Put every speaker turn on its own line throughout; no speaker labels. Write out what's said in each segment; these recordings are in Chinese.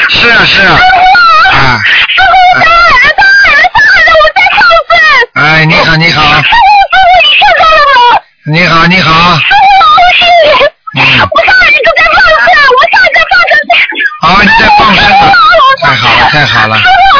是啊是啊。啊。
师傅，上海了，我在上班。
哎，你好你好。
师傅，你看到了吗？
你好你好。
师傅，我是你。我上海就在放生，我上海在放生。
啊，你在放生啊？太好了太好了。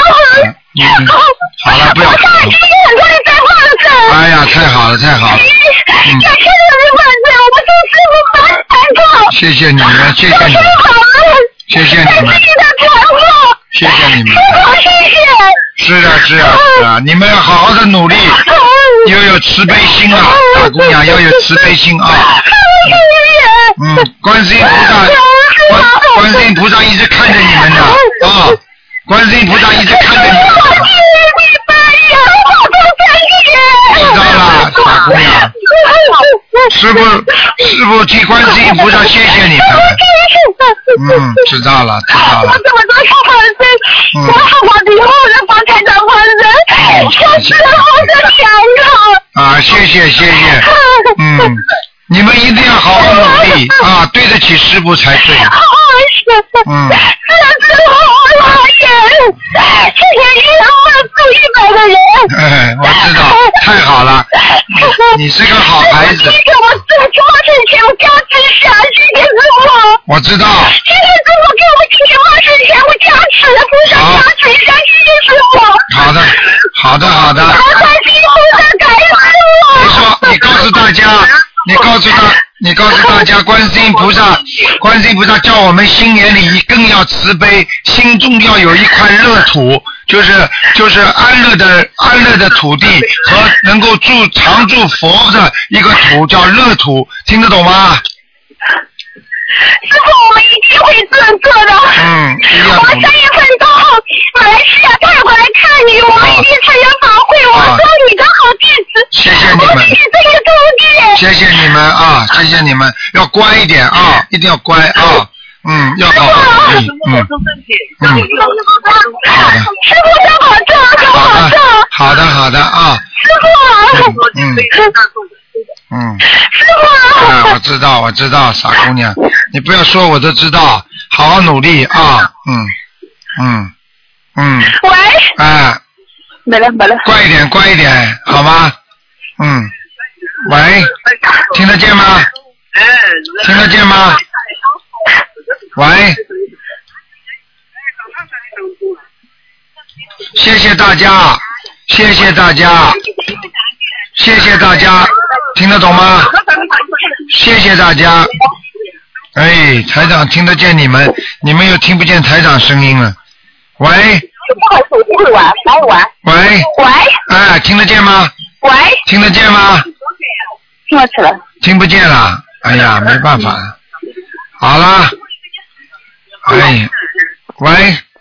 好了，不要。我上海今天很多人在放生。哎呀，太好了太好了。感
谢你们，我祝师傅发财。
谢谢你们，谢谢你们。谢谢你们。谢谢你们。
谢谢。
是啊是啊是啊，你们要好好的努力，要有慈悲心啊，大姑娘要有慈悲心啊。观世音菩萨，观世音菩萨一直看着你们的啊，观世音菩萨一直看着你们。知道了，大姑娘。师傅替观世音菩萨谢谢你们。知道了知道了。
我这么多好人，我好以后的发财当好人，我是我的天堂。
啊，谢谢谢谢。你们一定要好好努力啊，对得起师傅才对。
谢谢你让我住100个人。
我知道，太好了，你是个好孩子。谢谢
我20钱，我加持下，谢谢师傅。
我知道。
谢谢师傅给我20钱，我加持，菩萨加持一下，谢谢师傅。
好的，好的，好的。你说，你告诉大家，你告诉大家，观世音菩萨叫我们心眼里更要慈悲，心中要有一块乐土，就是安乐的土地和能够常住佛的一个土，叫乐土，听得懂吗？
师傅，我们一定会这样做的。我3月份到马来西亚泰国来看你，我们一定参加法会，我做你的好弟子。
谢谢你们。
我是你这个徒弟。
谢谢你们啊，谢谢你们，要乖一点啊，一定要乖啊。要好好努力。
师傅要保重，
好的好的啊。
师傅。师傅。
我知道，傻姑娘，你不要说，我都知道，好好努力啊。
喂。没了。
乖一点，好吗？喂，听得见吗？听得见吗？喂。谢谢大家，谢谢大家，听得懂吗？谢谢大家。哎，台长听得见你们又听不见台长声音了。喂。
不好意思，我不会玩，哪有玩？
喂。哎，听得见吗？
喂。
听得见吗？
听得起来。
听不见了，哎呀，没办法。好了。哎，喂。